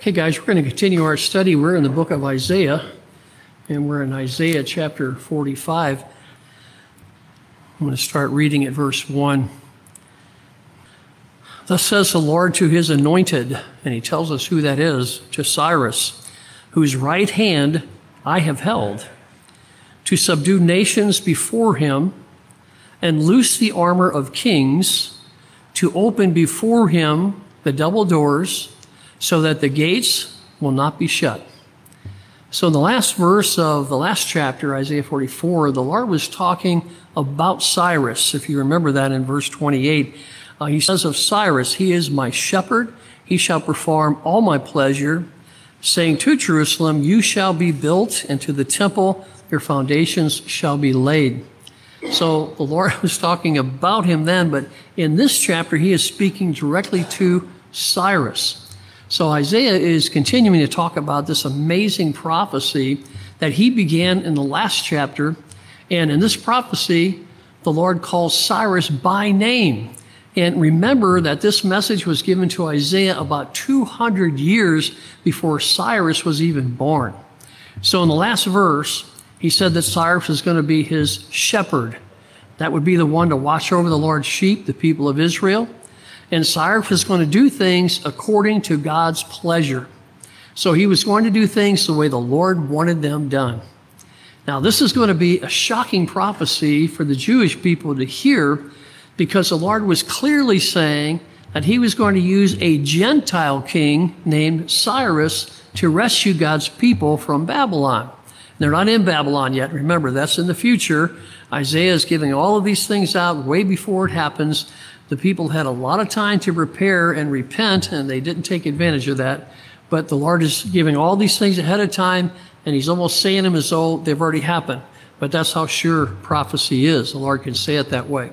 Okay, guys, we're going to continue our study. We're in the book of Isaiah, and we're in Isaiah chapter 45. I'm going to start reading at verse 1. Thus says the Lord to his anointed, and he tells us who that is, to Cyrus, whose right hand I have held, to subdue nations before him, and loose the armor of kings, to open before him the double doors, so that the gates will not be shut. So in the last verse of the last chapter, Isaiah 44, the Lord was talking about Cyrus. If you remember that in verse 28, he says of Cyrus, he is my shepherd. He shall perform all my pleasure, saying to Jerusalem, you shall be built, and to the temple your foundations shall be laid. So the Lord was talking about him then, but in this chapter, he is speaking directly to Cyrus. So Isaiah is continuing to talk about this amazing prophecy that he began in the last chapter. And in this prophecy, the Lord calls Cyrus by name. And remember that this message was given to Isaiah about 200 years before Cyrus was even born. So in the last verse, he said that Cyrus is going to be his shepherd. That would be the one to watch over the Lord's sheep, the people of Israel. And Cyrus was going to do things according to God's pleasure. So he was going to do things the way the Lord wanted them done. Now, this is going to be a shocking prophecy for the Jewish people to hear, because the Lord was clearly saying that he was going to use a Gentile king named Cyrus to rescue God's people from Babylon. They're not in Babylon yet. Remember, that's in the future. Isaiah is giving all of these things out way before it happens. The people had a lot of time to prepare and repent, and they didn't take advantage of that. But the Lord is giving all these things ahead of time, and he's almost saying them as though they've already happened. But that's how sure prophecy is. The Lord can say it that way.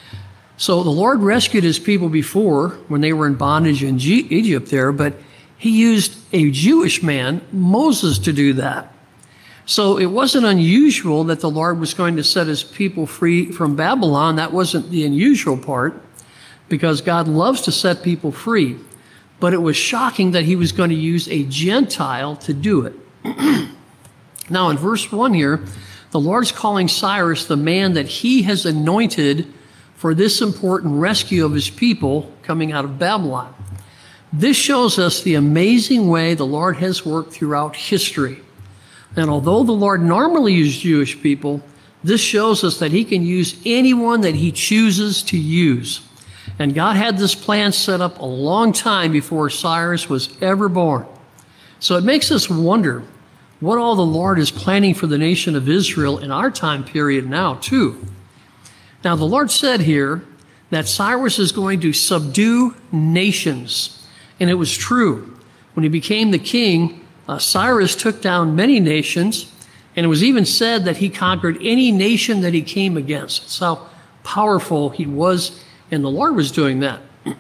So the Lord rescued his people before when they were in bondage in Egypt there, but he used a Jewish man, Moses, to do that. So it wasn't unusual that the Lord was going to set his people free from Babylon. That wasn't the unusual part, because God loves to set people free. But it was shocking that he was going to use a Gentile to do it. Now in verse 1 here, the Lord's calling Cyrus the man that he has anointed for this important rescue of his people coming out of Babylon. This shows us the amazing way the Lord has worked throughout history. And although the Lord normally used Jewish people, this shows us that he can use anyone that he chooses to use. And God had this plan set up a long time before Cyrus was ever born. So it makes us wonder what all the Lord is planning for the nation of Israel in our time period now, too. Now, the Lord said here that Cyrus is going to subdue nations. And it was true. When he became the king, Cyrus took down many nations, and it was even said that he conquered any nation that he came against. That's how powerful he was, and the Lord was doing that.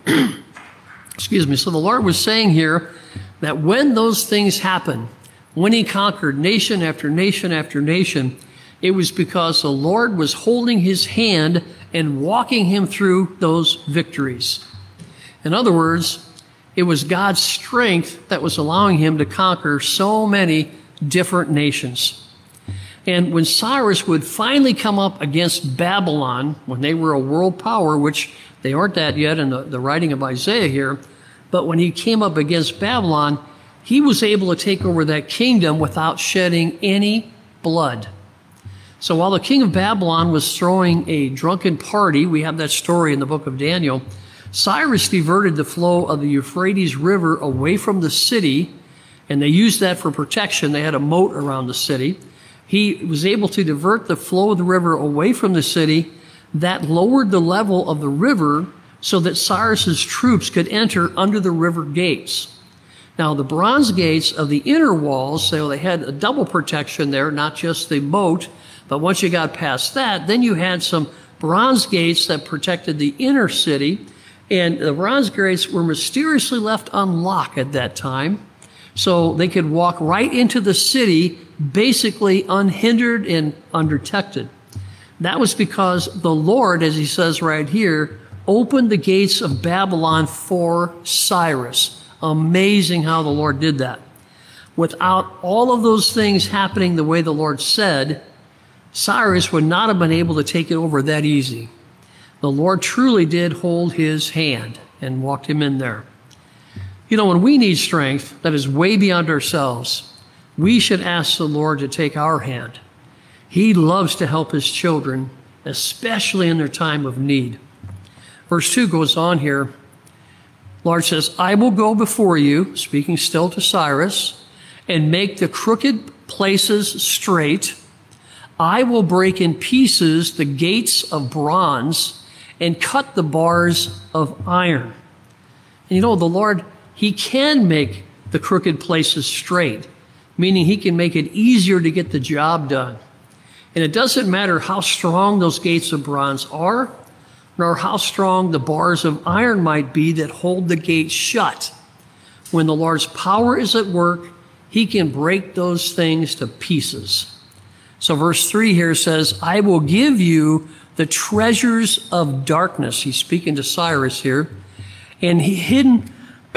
Excuse me. So the Lord was saying here that when those things happened, when he conquered nation after nation after nation, it was because the Lord was holding his hand and walking him through those victories. In other words, it was God's strength that was allowing him to conquer so many different nations. And when Cyrus would finally come up against Babylon, when they were a world power, which they aren't that yet in the writing of Isaiah here, but when he came up against Babylon, he was able to take over that kingdom without shedding any blood. So while the king of Babylon was throwing a drunken party, we have that story in the book of Daniel, Cyrus diverted the flow of the Euphrates River away from the city, and they used that for protection. They had a moat around the city. He was able to divert the flow of the river away from the city. That lowered the level of the river so that Cyrus's troops could enter under the river gates. Now, the bronze gates of the inner walls, so they had a double protection there, not just the moat, but once you got past that, then you had some bronze gates that protected the inner city. And the bronze gates were mysteriously left unlocked at that time, so they could walk right into the city, basically unhindered and undetected. That was because the Lord, as he says right here, opened the gates of Babylon for Cyrus, Amazing how the Lord did that. Without all of those things happening the way the Lord said, Cyrus would not have been able to take it over that easy. The Lord truly did hold his hand and walked him in there. You know, when we need strength that is way beyond ourselves, we should ask the Lord to take our hand. He loves to help his children, especially in their time of need. Verse 2 goes on here. Lord says, I will go before you, speaking still to Cyrus, and make the crooked places straight. I will break in pieces the gates of bronze and cut the bars of iron. And you know, the Lord, he can make the crooked places straight, meaning he can make it easier to get the job done. And it doesn't matter how strong those gates of bronze are, nor how strong the bars of iron might be that hold the gate shut. When the Lord's power is at work, he can break those things to pieces. So verse 3 here says, I will give you the treasures of darkness. He's speaking to Cyrus here. And hidden,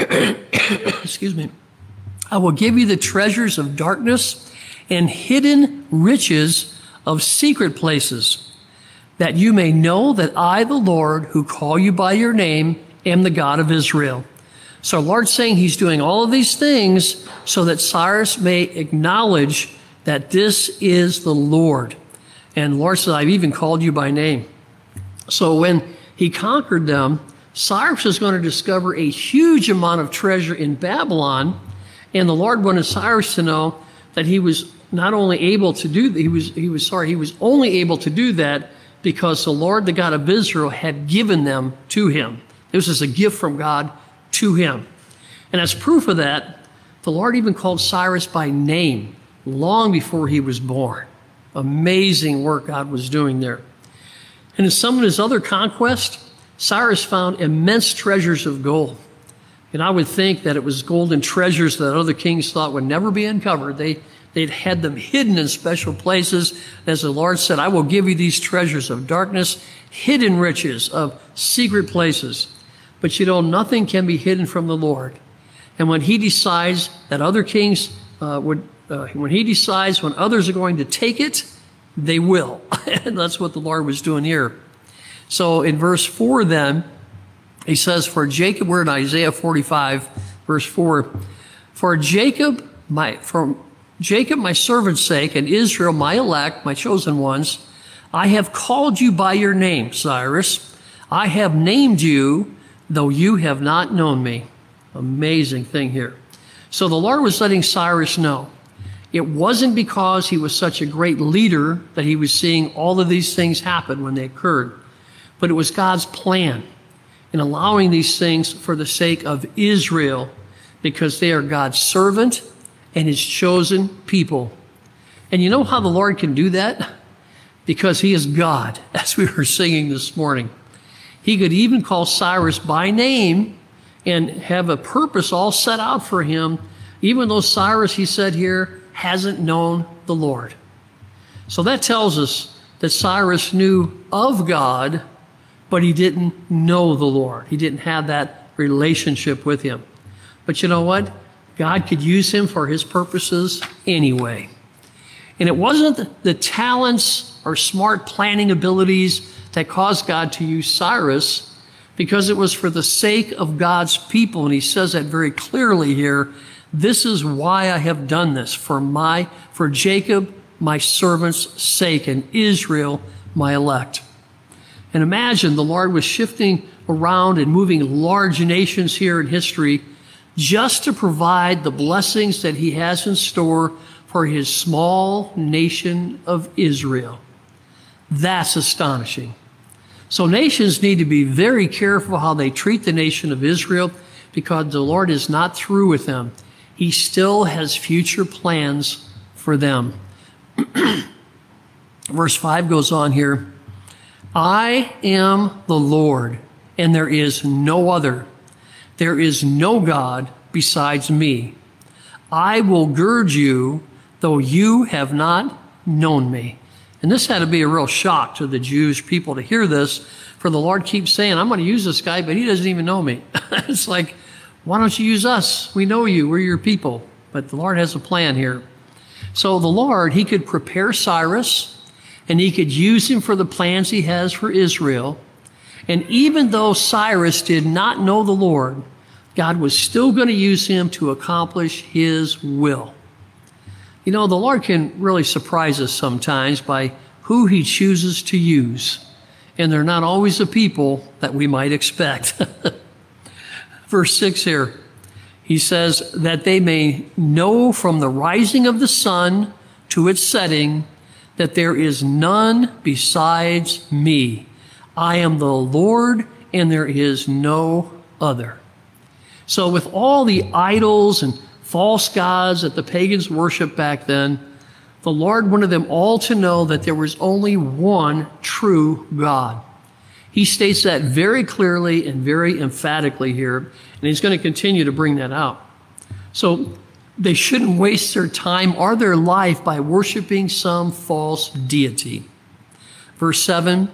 excuse me, I will give you the treasures of darkness and hidden riches of secret places, that you may know that I, the Lord, who call you by your name, am the God of Israel. So the Lord's saying he's doing all of these things so that Cyrus may acknowledge that this is the Lord. And the Lord said, I've even called you by name. So when he conquered them, Cyrus is going to discover a huge amount of treasure in Babylon. And the Lord wanted Cyrus to know that he was not only able to do, he was only able to do that because the Lord, the God of Israel, had given them to him. This is a gift from God to him. And as proof of that, the Lord even called Cyrus by name long before he was born. Amazing work God was doing there. And in some of his other conquests, Cyrus found immense treasures of gold. And I would think that it was golden treasures that other kings thought would never be uncovered. They'd had them hidden in special places. As the Lord said, I will give you these treasures of darkness, hidden riches of secret places. But you know, nothing can be hidden from the Lord. And when he decides that other kings when he decides when others are going to take it, they will. And that's what the Lord was doing here. So in verse 4 then, he says, for Jacob, we're in Isaiah 45, verse 4, for Jacob, my servant's sake, and Israel, my elect, my chosen ones, I have called you by your name, Cyrus. I have named you, though you have not known me. Amazing thing here. So the Lord was letting Cyrus know. It wasn't because he was such a great leader that he was seeing all of these things happen when they occurred, but it was God's plan in allowing these things for the sake of Israel, because they are God's servant and his chosen people. And you know how the Lord can do that? Because he is God, as we were singing this morning. He could even call Cyrus by name and have a purpose all set out for him, even though Cyrus, he said here, hasn't known the Lord. So that tells us that Cyrus knew of God, but he didn't know the Lord. He didn't have that relationship with him. But you know what? God could use him for his purposes anyway. And it wasn't the talents or smart planning abilities that caused God to use Cyrus, because it was for the sake of God's people. And he says that very clearly here. This is why I have done this, for Jacob, my servant's sake, and Israel, my elect. And imagine the Lord was shifting around and moving large nations here in history just to provide the blessings that he has in store for his small nation of Israel. That's astonishing. So nations need to be very careful how they treat the nation of Israel, because the Lord is not through with them. He still has future plans for them. Verse 5 goes on here. I am the Lord, and there is no other. There is no God besides me. I will gird you, though you have not known me. And this had to be a real shock to the Jewish people to hear this, for the Lord keeps saying, I'm going to use this guy, but he doesn't even know me. It's like, Why don't you use us? We know you. We're your people. But the Lord has a plan here. So the Lord, he could prepare Cyrus, and he could use him for the plans he has for Israel. And even though Cyrus did not know the Lord, God was still going to use him to accomplish his will. You know, the Lord can really surprise us sometimes by who he chooses to use. And they're not always the people that we might expect. Verse 6 here, he says, that they may know from the rising of the sun to its setting that there is none besides me. I am the Lord, and there is no other. So with all the idols and false gods that the pagans worshiped back then, the Lord wanted them all to know that there was only one true God. He states that very clearly and very emphatically here, and he's going to continue to bring that out. So they shouldn't waste their time or their life by worshiping some false deity. Verse 7,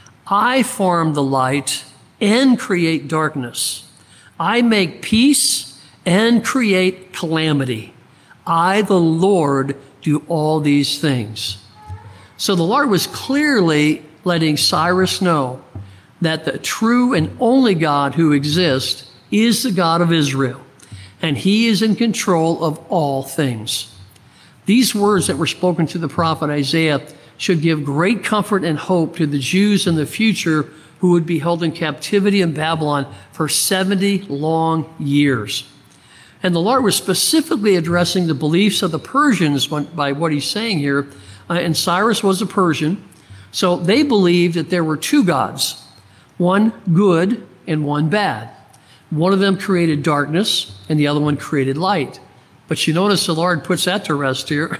I form the light and create darkness. I make peace and create calamity. I, the Lord, do all these things. So the Lord was clearly letting Cyrus know that the true and only God who exists is the God of Israel, and he is in control of all things. These words that were spoken to the prophet Isaiah should give great comfort and hope to the Jews in the future who would be held in captivity in Babylon for 70 long years. And the Lord was specifically addressing the beliefs of the Persians by what he's saying here. And Cyrus was a Persian. So they believed that there were two gods, one good and one bad. One of them created darkness and the other one created light. But you notice the Lord puts that to rest here.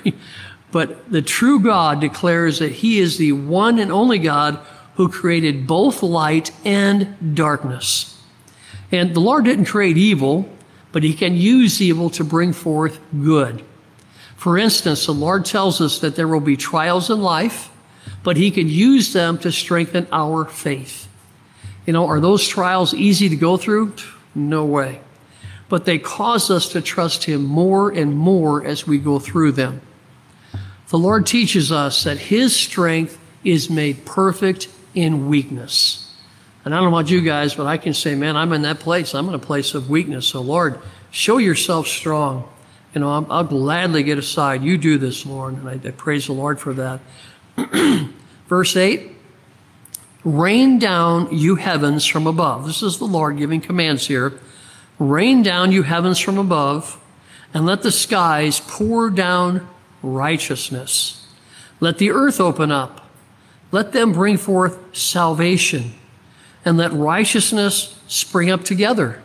But the true God declares that he is the one and only God who created both light and darkness. And the Lord didn't create evil, but he can use evil to bring forth good. For instance, the Lord tells us that there will be trials in life, but he can use them to strengthen our faith. You know, are those trials easy to go through? No way. But they cause us to trust him more and more as we go through them. The Lord teaches us that his strength is made perfect in weakness. And I don't know about you guys, but I can say, man, I'm in that place. I'm in a place of weakness. So Lord, show yourself strong. You know, I'll gladly get aside. You do this, Lord. And I praise the Lord for that. Verse 8, rain down, you heavens from above. This is the Lord giving commands here. Rain down, you heavens from above, and let the skies pour down righteousness. Let the earth open up. Let them bring forth salvation, and let righteousness spring up together.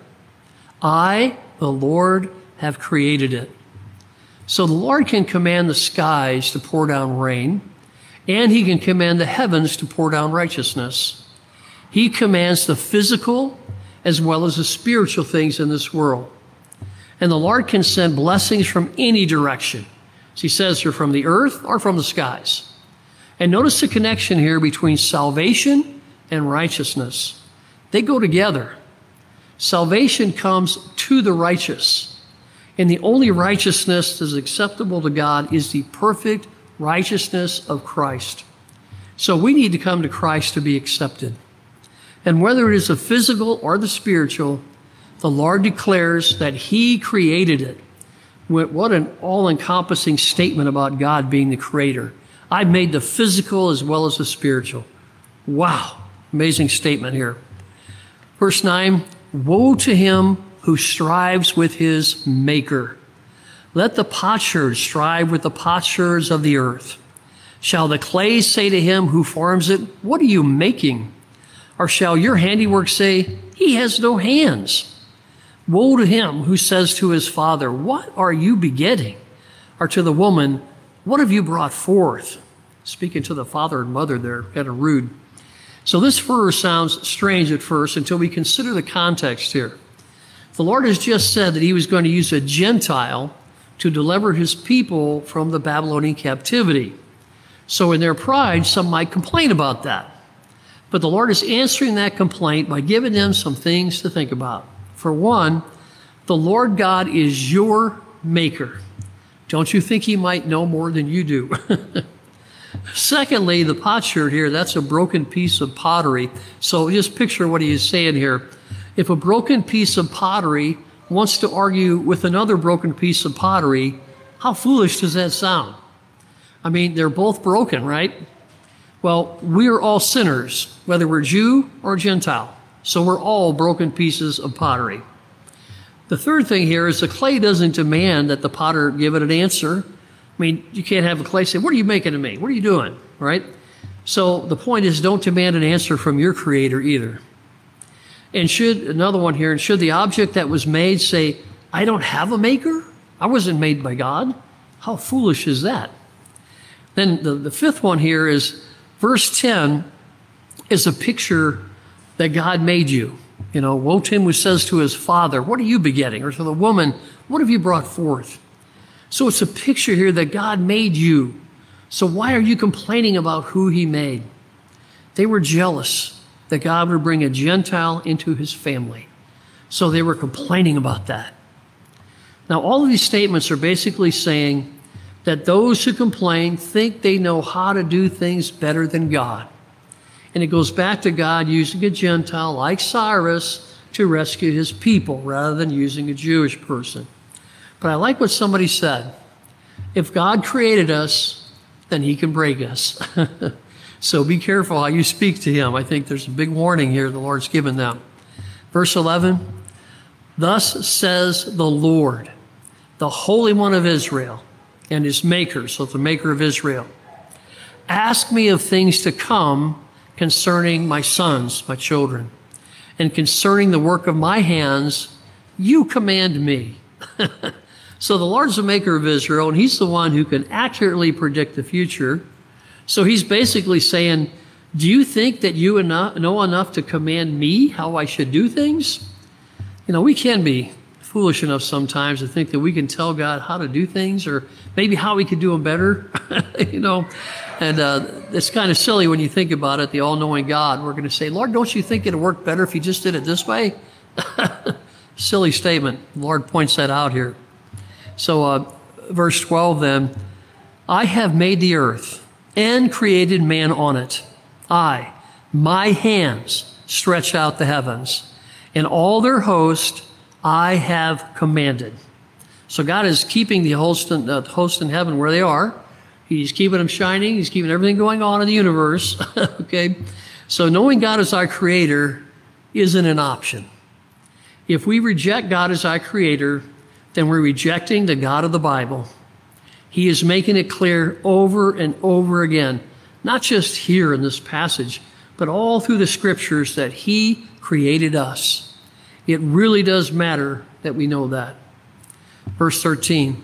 I, the Lord, have created it. So the Lord can command the skies to pour down rain, and he can command the heavens to pour down righteousness. He commands the physical as well as the spiritual things in this world. And the Lord can send blessings from any direction. As he says here, from the earth or from the skies. And notice the connection here between salvation and righteousness. They go together. Salvation comes to the righteous. And the only righteousness that is acceptable to God is the perfect righteousness of Christ. So we need to come to Christ to be accepted. And whether it is the physical or the spiritual, the Lord declares that he created it. What an all-encompassing statement about God being the creator. I've made the physical as well as the spiritual. Wow, amazing statement here. Verse 9, woe to him who strives with his maker. Let the potsherd strive with the potsherds of the earth. Shall the clay say to him who forms it, what are you making? Or shall your handiwork say, he has no hands? Woe to him who says to his father, what are you begetting? Or to the woman, what have you brought forth? Speaking to the father and mother there, kind of rude. So this verse sounds strange at first until we consider the context here. The Lord has just said that he was going to use a Gentile to deliver his people from the Babylonian captivity. So in their pride, some might complain about that. But the Lord is answering that complaint by giving them some things to think about. For one, The Lord God is your maker. Don't you think he might know more than you do? Secondly, the potsherd here, that's a broken piece of pottery. So just picture what he is saying here. If a broken piece of pottery wants to argue with another broken piece of pottery, how foolish does that sound? I mean, they're both broken, right? Well, we are all sinners, whether we're Jew or Gentile. So we're all broken pieces of pottery. The third thing here is the clay doesn't demand that the potter give it an answer. I mean, you can't have a clay say, what are you making of me? What are you doing? Right? So the point is, don't demand an answer from your creator either. And another one here, and should the object that was made say, I don't have a maker? I wasn't made by God. How foolish is that? Then the fifth one here is verse 10 is a picture that God made you. You know, woe to him who says to his father, what are you begetting? Or to the woman, what have you brought forth? So it's a picture here that God made you. So why are you complaining about who he made? They were jealous that God would bring a Gentile into his family. So they were complaining about that. Now, all of these statements are basically saying that those who complain think they know how to do things better than God. And it goes back to God using a Gentile like Cyrus to rescue his people rather than using a Jewish person. But I like what somebody said. If God created us, then he can break us. So be careful how you speak to him. I think there's a big warning here the Lord's given them. Verse 11, thus says the Lord, the Holy One of Israel, and his maker, so the maker of Israel. Ask me of things to come concerning my sons, my children, and concerning the work of my hands, you command me. So the Lord's the maker of Israel, and he's the one who can accurately predict the future. So he's basically saying, do you think that you know enough to command me how I should do things? You know, we can be foolish enough sometimes to think that we can tell God how to do things or maybe how we could do them better, you know. And it's kind of silly when you think about it, the all-knowing God. We're going to say, Lord, don't you think it would work better if you just did it this way? Silly statement. The Lord points that out here. So verse 12 then, I have made the earth and created man on it. My hands stretch out the heavens, and all their host I have commanded. So God is keeping the host in heaven where they are. He's keeping them shining. He's keeping everything going on in the universe. Okay? So knowing God as our creator isn't an option. If we reject God as our creator, then we're rejecting the God of the Bible. He is making it clear over and over again, not just here in this passage, but all through the scriptures that he created us. It really does matter that we know that. Verse 13,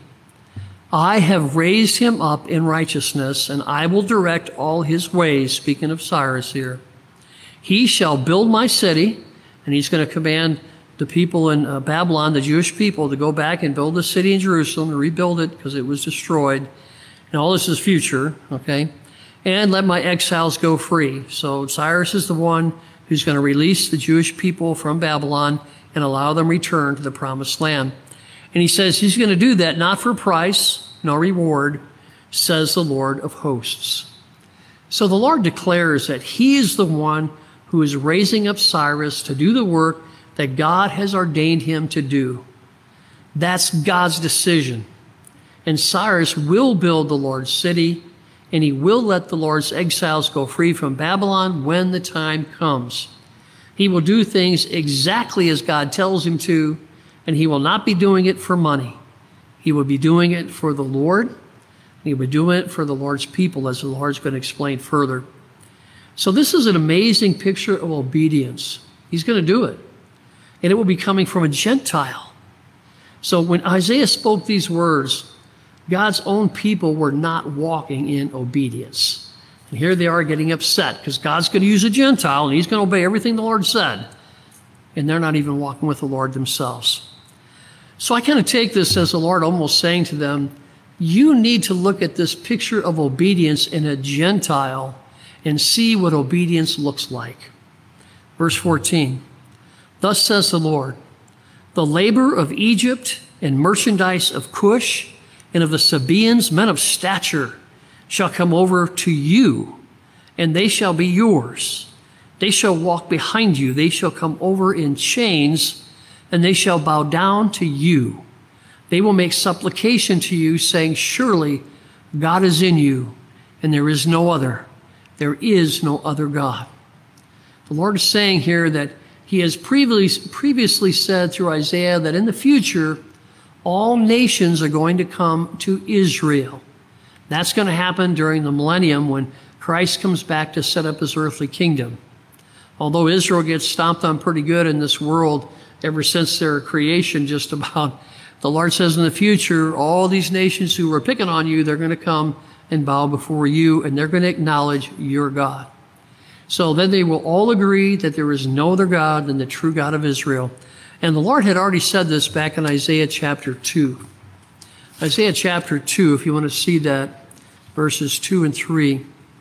I have raised him up in righteousness, and I will direct all his ways. Speaking of Cyrus here. He shall build my city, and he's going to command the people in Babylon, the Jewish people, to go back and build the city in Jerusalem, to rebuild it because it was destroyed. And all this is future, okay? And let my exiles go free. So Cyrus is the one who's going to release the Jewish people from Babylon and allow them return to the promised land. And he says he's going to do that not for price, nor reward, says the Lord of hosts. So the Lord declares that he is the one who is raising up Cyrus to do the work that God has ordained him to do. That's God's decision. And Cyrus will build the Lord's city, and he will let the Lord's exiles go free from Babylon when the time comes. He will do things exactly as God tells him to, and he will not be doing it for money. He will be doing it for the Lord, and he will be doing it for the Lord's people, as the Lord's going to explain further. So this is an amazing picture of obedience. He's going to do it. And it will be coming from a Gentile. So when Isaiah spoke these words, God's own people were not walking in obedience. And here they are getting upset because God's going to use a Gentile and he's going to obey everything the Lord said. And they're not even walking with the Lord themselves. So I kind of take this as the Lord almost saying to them, you need to look at this picture of obedience in a Gentile and see what obedience looks like. Verse 14. Thus says the The labor of Egypt and merchandise of Cush and of the Sabaeans, men of stature, shall come over to you, and they shall be yours. They shall walk behind you. They shall come over in chains, and they shall bow down to you. They will make supplication to you, saying, surely God is in you, and there is no other. There is no other God. The Lord is saying here that he has previously said through Isaiah that in the future, all nations are going to come to Israel. That's going to happen during the millennium when Christ comes back to set up his earthly kingdom. Although Israel gets stomped on pretty good in this world ever since their creation, just about, the Lord says in the future, all these nations who were picking on you, they're going to come and bow before you, and they're going to acknowledge your God. So then they will all agree that there is no other God than the true God of Israel. And the Lord had already said this back in Isaiah chapter 2. Isaiah chapter 2, if you want to see that, verses 2 and 3.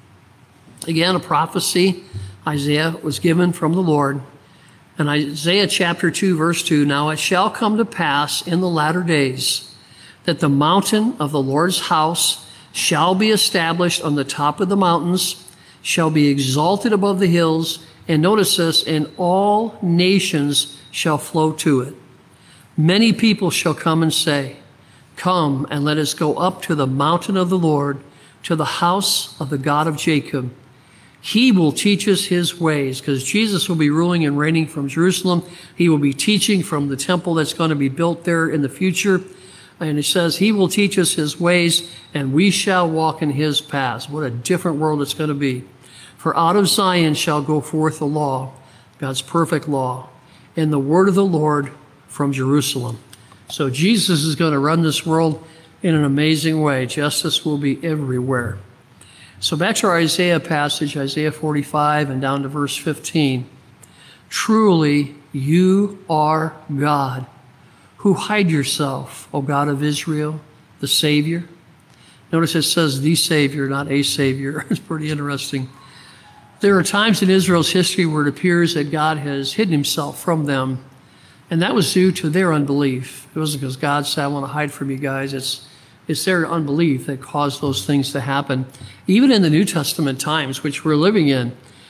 Again, a prophecy Isaiah was given from the Lord. And Isaiah chapter 2, verse 2, now it shall come to pass in the latter days that the mountain of the Lord's house shall be established on the top of the mountains, shall be exalted above the hills, and notice this, and all nations shall flow to it. Many people shall come and say, come and let us go up to the mountain of the Lord, to the house of the God of Jacob. He will teach us his ways, because Jesus will be ruling and reigning from Jerusalem. He will be teaching from the temple that's going to be built there in the future. And it says he will teach us his ways, and we shall walk in his paths. What a different world it's going to be. For out of Zion shall go forth the law, God's perfect law, and the word of the Lord from Jerusalem. So Jesus is going to run this world in an amazing way. Justice will be everywhere. So back to our Isaiah passage, Isaiah 45 and down to verse 15. Truly you are God, who hide yourself, O God of Israel, the Savior. Notice it says the Savior, not a Savior. It's pretty interesting. There are times in Israel's history where it appears that God has hidden himself from them, and that was due to their unbelief. It wasn't because God said, I want to hide from you guys. It's their unbelief that caused those things to happen. Even in the New Testament times, which we're living in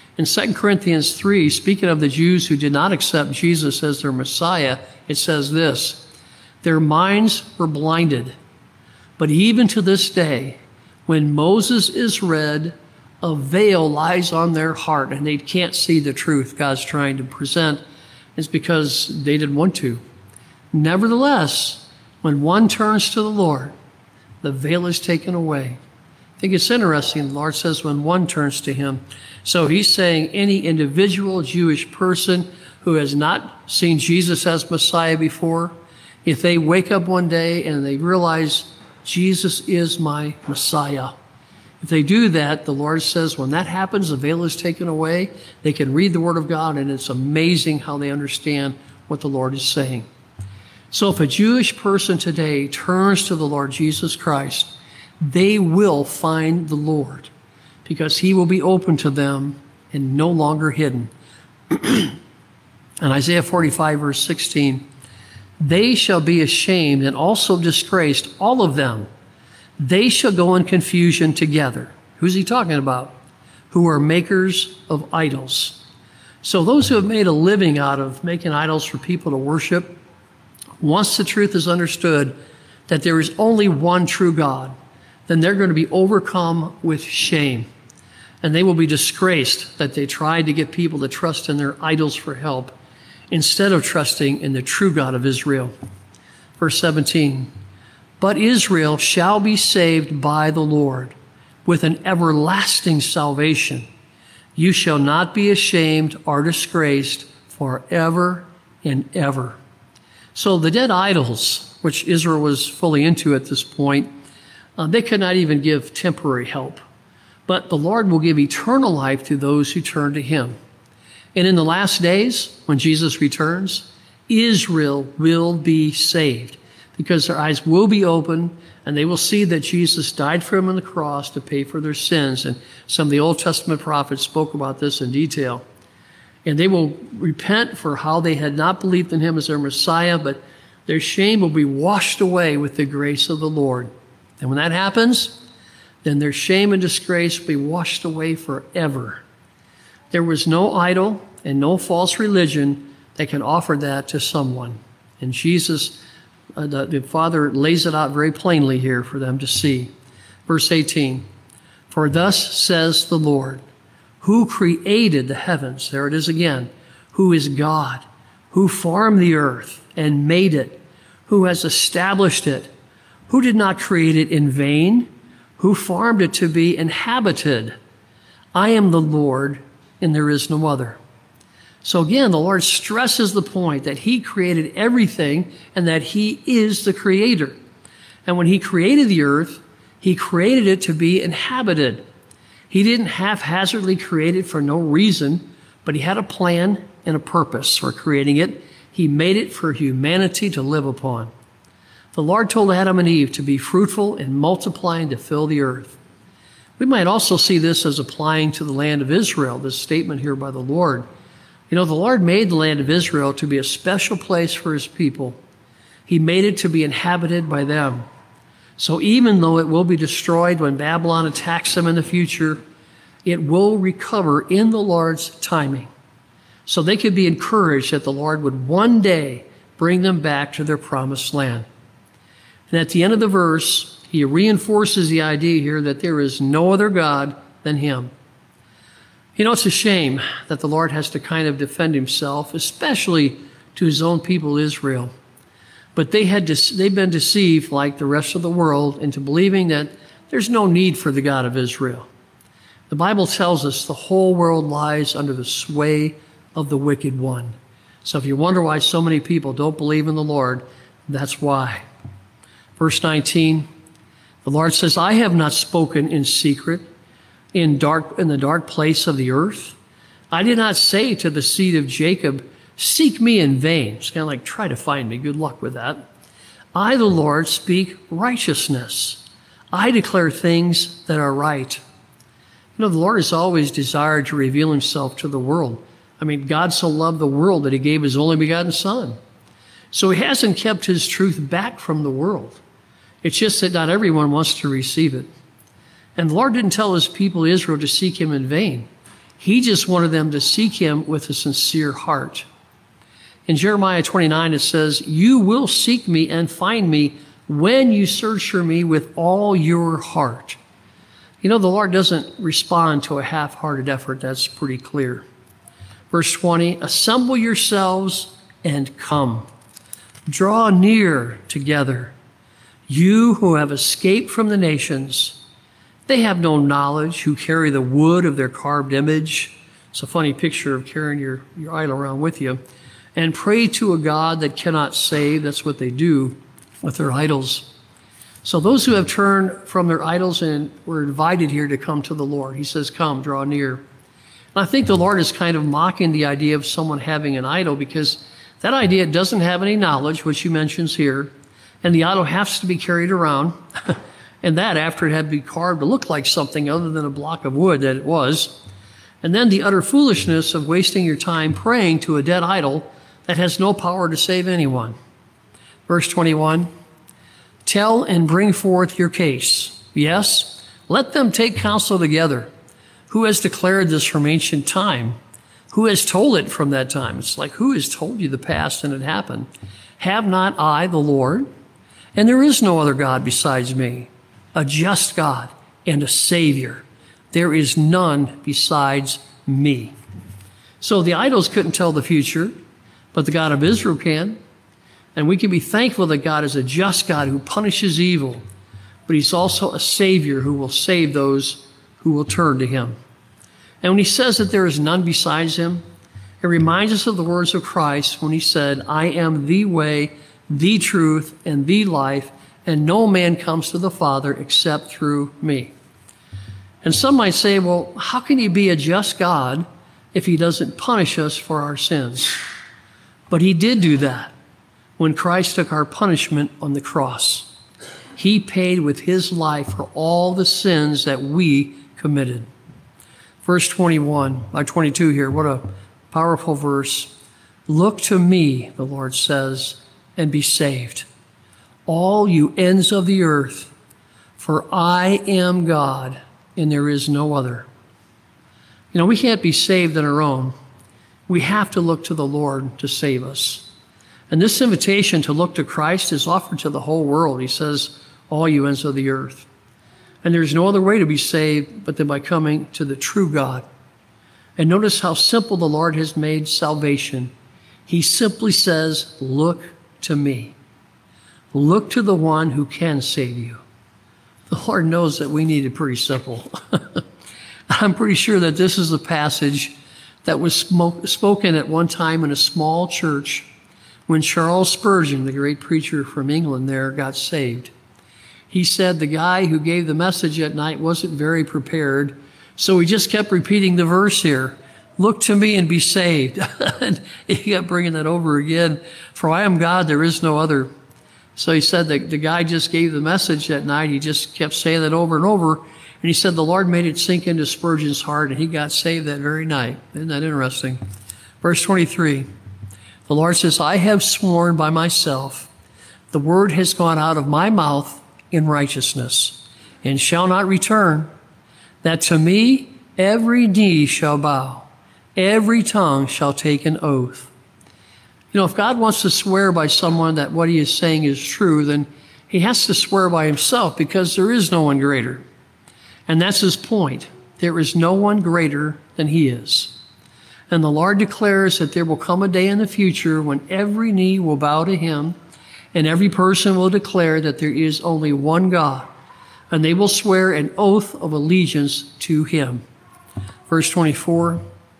2 Corinthians 3, speaking of the Jews who did not accept Jesus as their Messiah, it says this, their minds were blinded. But even to this day, when Moses is read, a veil lies on their heart and they can't see the truth God's trying to present. It's because they didn't want to. Nevertheless, when one turns to the Lord, the veil is taken away. I think it's interesting. The Lord says when one turns to him. So he's saying any individual Jewish person who has not seen Jesus as Messiah before, if they wake up one day and they realize Jesus is my Messiah, if they do that, the Lord says when that happens, the veil is taken away. They can read the Word of God, and it's amazing how they understand what the Lord is saying. So if a Jewish person today turns to the Lord Jesus Christ, they will find the Lord because he will be open to them and no longer hidden. In Isaiah 45, verse 16, they shall be ashamed and also disgraced, all of them. They shall go in confusion together. Who's he talking about? Who are makers of idols. So those who have made a living out of making idols for people to worship, once the truth is understood that there is only one true God, then they're going to be overcome with shame. And they will be disgraced that they tried to get people to trust in their idols for help instead of trusting in the true God of Israel. Verse 17, but Israel shall be saved by the Lord with an everlasting salvation. You shall not be ashamed or disgraced forever and ever. So the dead idols, which Israel was fully into at this point, they could not even give temporary help. But the Lord will give eternal life to those who turn to him. And in the last days, when Jesus returns, Israel will be saved because their eyes will be open and they will see that Jesus died for them on the cross to pay for their sins. And some of the Old Testament prophets spoke about this in detail. And they will repent for how they had not believed in him as their Messiah, but their shame will be washed away with the grace of the Lord. And when that happens, then their shame and disgrace will be washed away forever. There was no idol and no false religion that can offer that to someone. And Jesus, the Father, lays it out very plainly here for them to see. Verse 18, for thus says the Lord, who created the heavens, there it is again, who is God, who formed the earth and made it, who has established it, who did not create it in vain, who formed it to be inhabited. I am the Lord, and there is no other. So again, the Lord stresses the point that he created everything and that he is the creator. And when he created the earth, he created it to be inhabited. He didn't haphazardly create it for no reason, but he had a plan and a purpose for creating it. He made it for humanity to live upon. The Lord told Adam and Eve to be fruitful and multiply and to fill the earth. We might also see this as applying to the land of Israel, this statement here by the Lord. You know, the Lord made the land of Israel to be a special place for his people. He made it to be inhabited by them. So even though it will be destroyed when Babylon attacks them in the future, it will recover in the Lord's timing. So they could be encouraged that the Lord would one day bring them back to their promised land. And at the end of the verse, he reinforces the idea here that there is no other God than him. You know, it's a shame that the Lord has to kind of defend himself, especially to his own people, Israel. But they've been deceived like the rest of the world into believing that there's no need for the God of Israel. The Bible tells us the whole world lies under the sway of the wicked one. So if you wonder why so many people don't believe in the Lord, that's why. Verse 19, the Lord says, I have not spoken in secret in the dark place of the earth. I did not say to the seed of Jacob, seek me in vain. It's kind of like, try to find me. Good luck with that. I, the Lord, speak righteousness. I declare things that are right. You know, the Lord has always desired to reveal himself to the world. I mean, God so loved the world that he gave his only begotten Son. So he hasn't kept his truth back from the world. It's just that not everyone wants to receive it. And the Lord didn't tell his people Israel to seek him in vain. He just wanted them to seek him with a sincere heart. In Jeremiah 29, it says, you will seek me and find me when you search for me with all your heart. You know, the Lord doesn't respond to a half-hearted effort. That's pretty clear. Verse 20, assemble yourselves and come. Draw near together. You who have escaped from the nations, they have no knowledge who carry the wood of their carved image. It's a funny picture of carrying your idol around with you. And pray to a God that cannot save. That's what they do with their idols. So those who have turned from their idols and were invited here to come to the Lord, he says, come, draw near. And I think the Lord is kind of mocking the idea of someone having an idol because that idea doesn't have any knowledge, which he mentions here. And the idol has to be carried around. And that after it had to be carved to look like something other than a block of wood that it was. And then the utter foolishness of wasting your time praying to a dead idol that has no power to save anyone. Verse 21, tell and bring forth your case. Yes, let them take counsel together. Who has declared this from ancient time? Who has told it from that time? It's like, who has told you the past and it happened? Have not I the Lord? And there is no other God besides me, a just God and a Savior. There is none besides me. So the idols couldn't tell the future, but the God of Israel can. And we can be thankful that God is a just God who punishes evil, but he's also a Savior who will save those who will turn to him. And when he says that there is none besides him, it reminds us of the words of Christ when he said, I am the way, the truth, and the life, and no man comes to the Father except through me. And some might say, well, how can he be a just God if he doesn't punish us for our sins? But he did do that when Christ took our punishment on the cross. He paid with his life for all the sins that we committed. Verse 22 here, what a Powerful verse. Look to me, the Lord says, and be saved, all you ends of the earth, for I am God, and there is no other. You know, we can't be saved on our own. We have to look to the Lord to save us. And this invitation to look to Christ is offered to the whole world. He says, all you ends of the earth. And there's no other way to be saved but than by coming to the true God. And notice how simple the Lord has made salvation. He simply says, look to me. Look to the one who can save you. The Lord knows that we need it pretty simple. I'm pretty sure that this is a passage that was spoken at one time in a small church when Charles Spurgeon, the great preacher from England there, got saved. He said the guy who gave the message at night wasn't very prepared, so he just kept repeating the verse here. Look to me and be saved. And he kept bringing that over again. For I am God, there is no other. So he said that the guy just gave the message that night. He just kept saying that over and over. And he said the Lord made it sink into Spurgeon's heart, and he got saved that very night. Isn't that interesting? Verse 23, the Lord says, I have sworn by myself, the word has gone out of my mouth in righteousness, and shall not return, that to me every knee shall bow, every tongue shall take an oath. You know, if God wants to swear by someone that what he is saying is true, then he has to swear by himself, because there is no one greater. And that's his point. There is no one greater than he is. And the Lord declares that there will come a day in the future when every knee will bow to him, and every person will declare that there is only one God, and they will swear an oath of allegiance to him. Verse 24,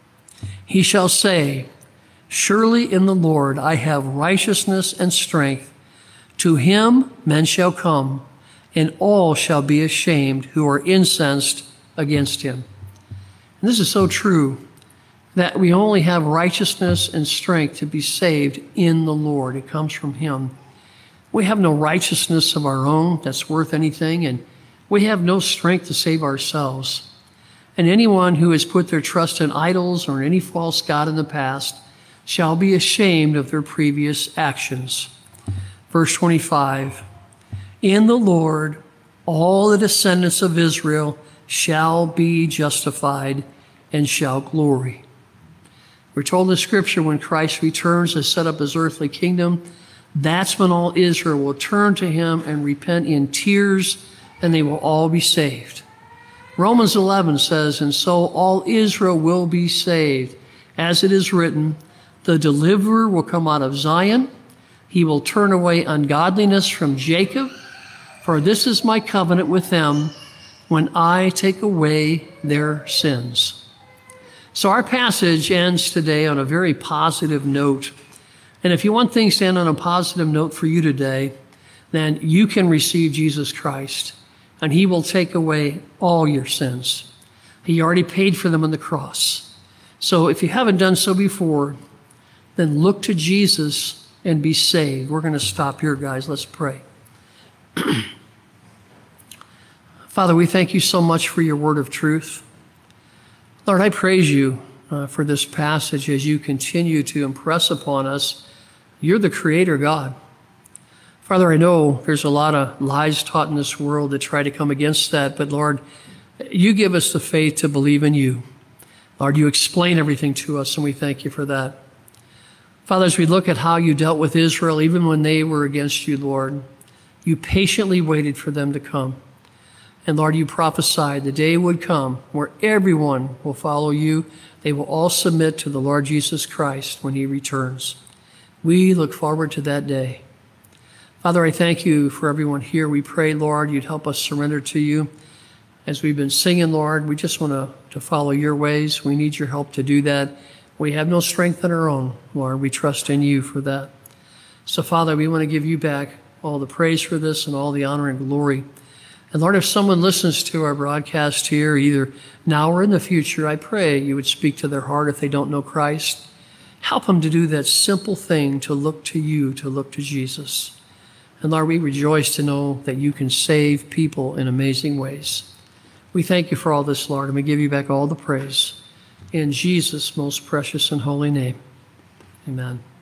he shall say, surely in the Lord I have righteousness and strength. To him men shall come, and all shall be ashamed who are incensed against him. And this is so true, that we only have righteousness and strength to be saved in the Lord. It comes from him. We have no righteousness of our own that's worth anything, and we have no strength to save ourselves. And anyone who has put their trust in idols or in any false god in the past shall be ashamed of their previous actions. Verse 25, in the Lord all the descendants of Israel shall be justified and shall glory. We're told in Scripture when Christ returns to set up his earthly kingdom, that's when all Israel will turn to him and repent in tears, and they will all be saved. Romans 11 says, and so all Israel will be saved. As it is written, the deliverer will come out of Zion. He will turn away ungodliness from Jacob. For this is my covenant with them when I take away their sins. So our passage ends today on a very positive note. And if you want things to end on a positive note for you today, then you can receive Jesus Christ, and he will take away all your sins. He already paid for them on the cross. So if you haven't done so before, then look to Jesus and be saved. We're going to stop here, guys. Let's pray. Father, we thank you so much for your word of truth. Lord, I praise you for this passage as you continue to impress upon us. You're the creator God. Father, I know there's a lot of lies taught in this world that try to come against that, but Lord, you give us the faith to believe in you. Lord, you explain everything to us, and we thank you for that. Father, as we look at how you dealt with Israel, even when they were against you, Lord, you patiently waited for them to come. And Lord, you prophesied the day would come where everyone will follow you. They will all submit to the Lord Jesus Christ when he returns. We look forward to that day. Father, I thank you for everyone here. We pray, Lord, you'd help us surrender to you. As we've been singing, Lord, we just want to follow your ways. We need your help to do that. We have no strength in our own, Lord. We trust in you for that. So, Father, we want to give you back all the praise for this and all the honor and glory. And Lord, if someone listens to our broadcast here, either now or in the future, I pray you would speak to their heart if they don't know Christ. Help them to do that simple thing, to look to you, to look to Jesus. And Lord, we rejoice to know that you can save people in amazing ways. We thank you for all this, Lord, and we give you back all the praise. in Jesus' most precious and holy name. Amen.